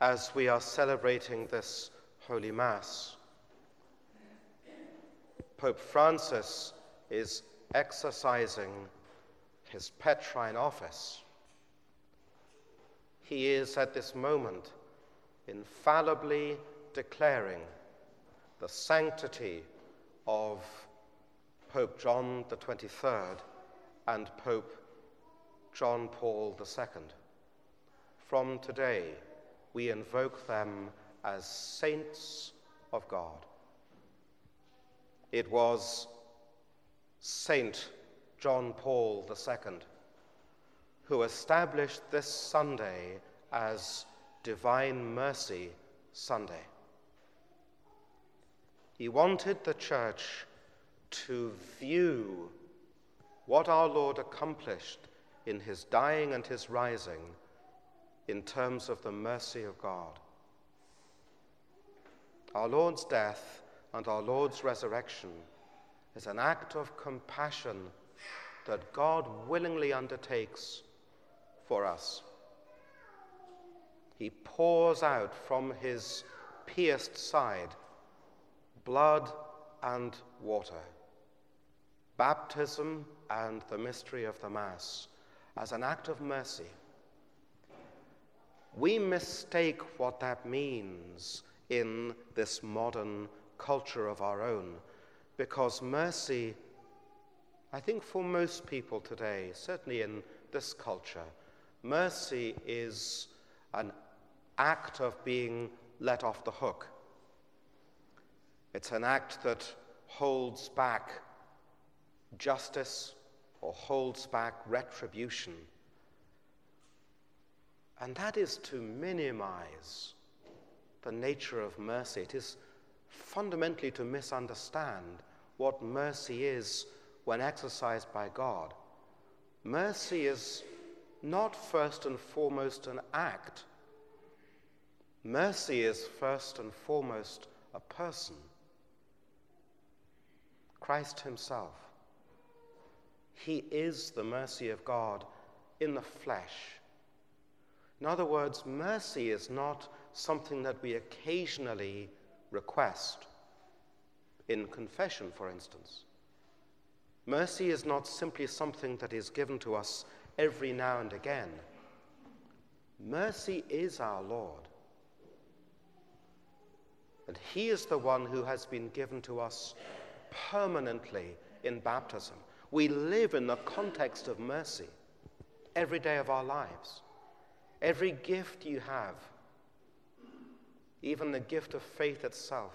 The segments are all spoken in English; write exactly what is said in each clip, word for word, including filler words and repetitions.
as we are celebrating this Holy Mass. Pope Francis is exercising his Petrine office. He is at this moment infallibly declaring the sanctity of Pope John the twenty-third and Pope John Paul the Second. From today, we invoke them as saints of God. It was Saint John Paul the Second who established this Sunday as Divine Mercy Sunday. He wanted the Church to view what our Lord accomplished in his dying and his rising in terms of the mercy of God. Our Lord's death and our Lord's resurrection is an act of compassion that God willingly undertakes for us. He pours out from his pierced side blood and water, baptism and the mystery of the Mass as an act of mercy. We mistake what that means in this modern culture of our own, because mercy, I think for most people today, certainly in this culture, mercy is an act of being let off the hook. It's an act that holds back justice or holds back retribution. And that is to minimize the nature of mercy. It is fundamentally to misunderstand what mercy is when exercised by God. Mercy is not first and foremost an act. Mercy is first and foremost a person. Christ himself. He is the mercy of God in the flesh. In other words, mercy is not something that we occasionally request, in confession, for instance. Mercy is not simply something that is given to us every now and again. Mercy is our Lord. And he is the one who has been given to us permanently in baptism. We live in the context of mercy every day of our lives. Every gift you have, even the gift of faith itself,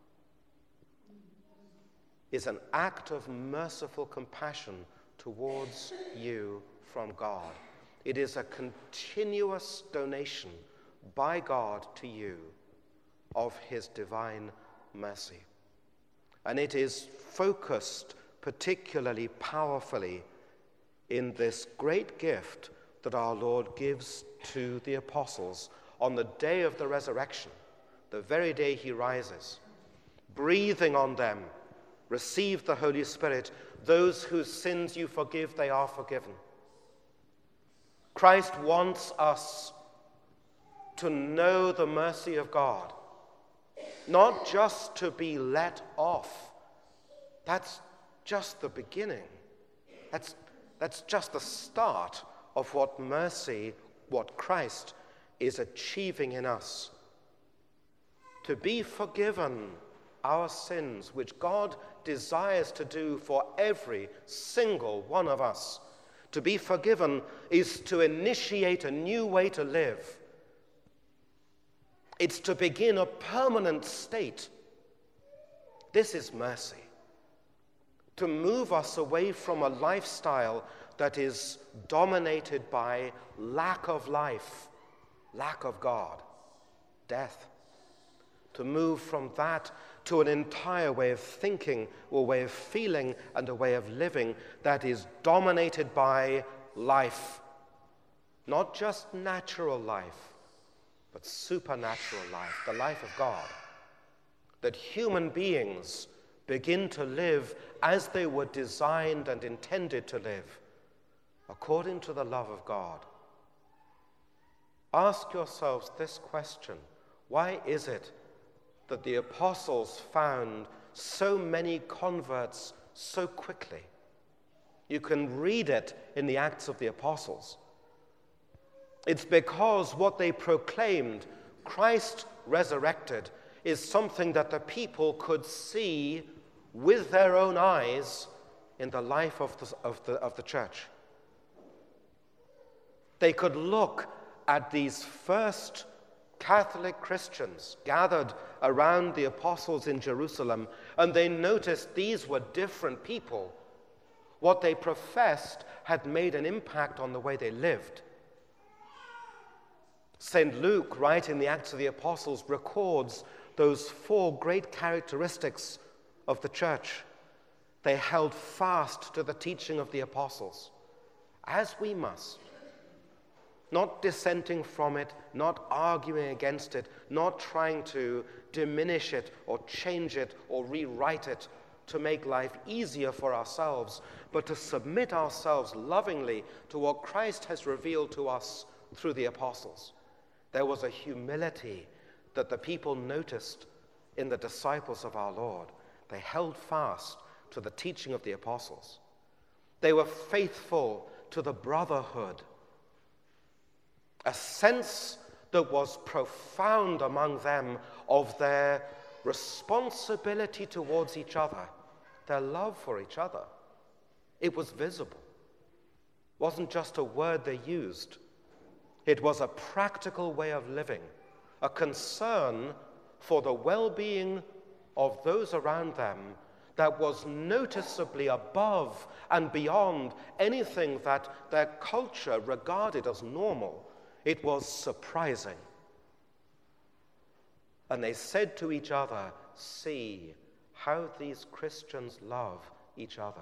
is an act of merciful compassion towards you from God. It is a continuous donation by God to you of his divine mercy. And it is focused particularly powerfully in this great gift that our Lord gives to the apostles on the day of the resurrection, the very day he rises, breathing on them, receive the Holy Spirit. Those whose sins you forgive, they are forgiven. Christ wants us to know the mercy of God, not just to be let off. That's just the beginning. That's, that's just the start of what mercy, what Christ is achieving in us. To be forgiven our sins, which God desires to do for every single one of us. To be forgiven is to initiate a new way to live. It's to begin a permanent state. This is mercy. To move us away from a lifestyle that is dominated by lack of life, lack of God, death. To move from that to an entire way of thinking, or way of feeling, and a way of living that is dominated by life. Not just natural life, but supernatural life, the life of God. That human beings begin to live as they were designed and intended to live, according to the love of God. Ask yourselves this question: why is it that the apostles found so many converts so quickly? You can read it in the Acts of the Apostles. It's because what they proclaimed, Christ resurrected, is something that the people could see with their own eyes in the life of the, of the, of the church. They could look at these first Catholic Christians gathered around the apostles in Jerusalem, and they noticed these were different people. What they professed had made an impact on the way they lived. Saint Luke, writing in the Acts of the Apostles, records those four great characteristics of the church. They held fast to the teaching of the apostles, as we must, not dissenting from it, not arguing against it, not trying to diminish it or change it or rewrite it to make life easier for ourselves, but to submit ourselves lovingly to what Christ has revealed to us through the apostles. There was a humility that the people noticed in the disciples of our Lord. They held fast to the teaching of the apostles. They were faithful to the brotherhood, a sense that was profound among them of their responsibility towards each other, their love for each other. It was visible. It wasn't just a word they used. It was a practical way of living, a concern for the well-being of those around them that was noticeably above and beyond anything that their culture regarded as normal. It was surprising. And they said to each other, "See how these Christians love each other."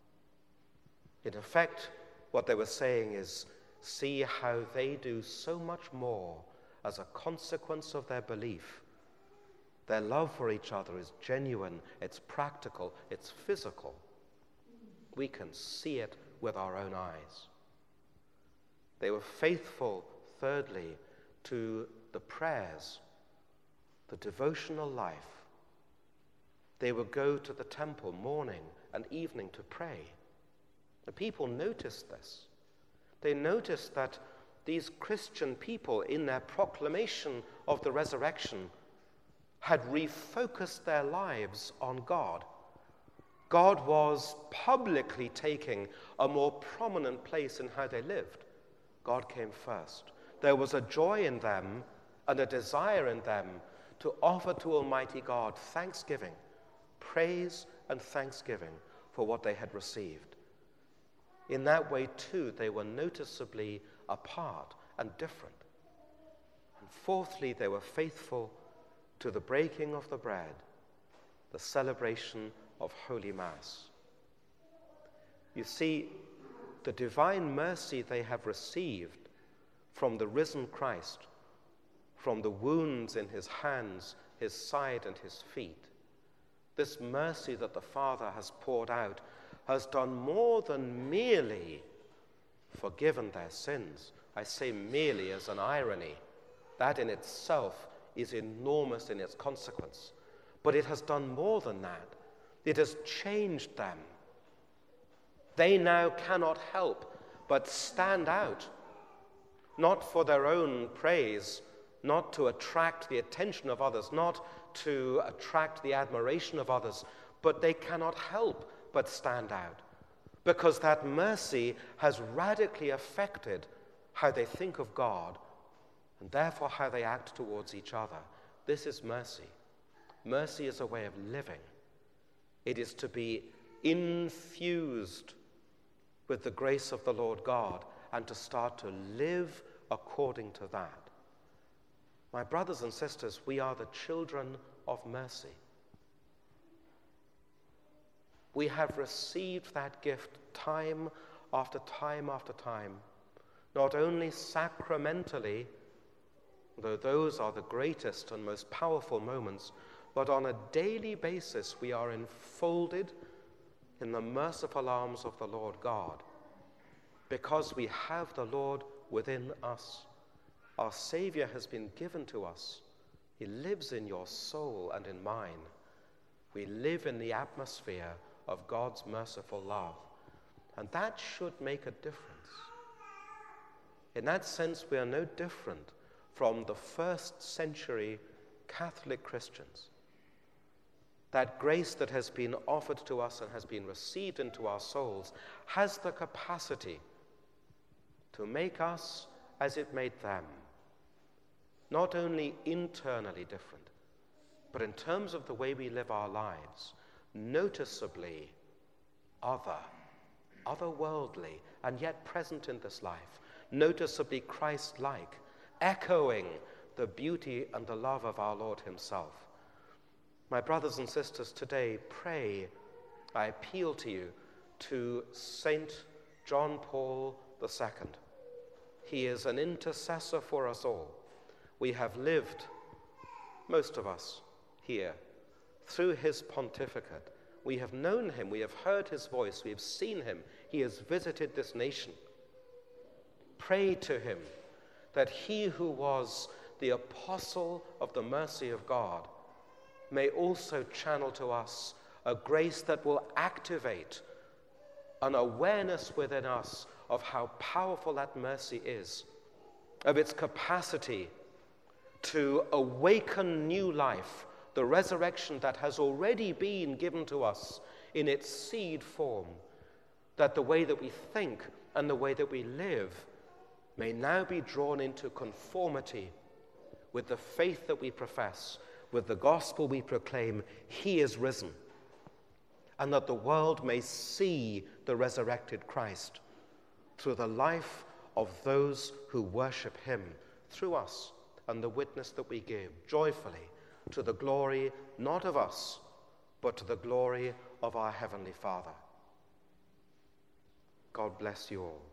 In effect, what they were saying is, see how they do so much more as a consequence of their belief. Their love for each other is genuine, it's practical, it's physical. We can see it with our own eyes. They were faithful, thirdly, to the prayers, the devotional life. They would go to the temple morning and evening to pray. The people noticed this. They noticed that these Christian people, in their proclamation of the resurrection, had refocused their lives on God. God was publicly taking a more prominent place in how they lived. God came first. There was a joy in them and a desire in them to offer to Almighty God thanksgiving, praise and thanksgiving for what they had received. In that way, too, they were noticeably apart and different. And fourthly, they were faithful to the breaking of the bread, the celebration of Holy Mass. You see, the divine mercy they have received from the risen Christ, from the wounds in his hands, his side, and his feet, this mercy that the Father has poured out has done more than merely forgiven their sins. I say merely as an irony. That in itself is enormous in its consequence. But it has done more than that. It has changed them. They now cannot help but stand out, not for their own praise, not to attract the attention of others, not to attract the admiration of others, but they cannot help but stand out, because that mercy has radically affected how they think of God and therefore how they act towards each other. This is mercy. Mercy is a way of living. It is to be infused with the grace of the Lord God and to start to live according to that. My brothers and sisters, we are the children of mercy. We have received that gift time after time after time, not only sacramentally, though those are the greatest and most powerful moments, but on a daily basis we are enfolded in the merciful arms of the Lord God, because we have the Lord within us, our Savior has been given to us. He lives in your soul and in mine. We live in the atmosphere of God's merciful love. And that should make a difference. In that sense, we are no different from the first century Catholic Christians. That grace that has been offered to us and has been received into our souls has the capacity to make us as it made them, not only internally different, but in terms of the way we live our lives, noticeably other, otherworldly, and yet present in this life, noticeably Christ-like, echoing the beauty and the love of our Lord himself. My brothers and sisters, today, pray, I appeal to you, to Saint John Paul the Second. He is an intercessor for us all. We have lived, most of us here, through his pontificate. We have known him, we have heard his voice, we have seen him. He has visited this nation. Pray to him that he who was the apostle of the mercy of God may also channel to us a grace that will activate an awareness within us of how powerful that mercy is, of its capacity to awaken new life, the resurrection that has already been given to us in its seed form, that the way that we think and the way that we live may now be drawn into conformity with the faith that we profess, with the gospel we proclaim. He is risen, and that the world may see the resurrected Christ through the life of those who worship him through us and the witness that we give joyfully to the glory not of us, but to the glory of our Heavenly Father. God bless you all.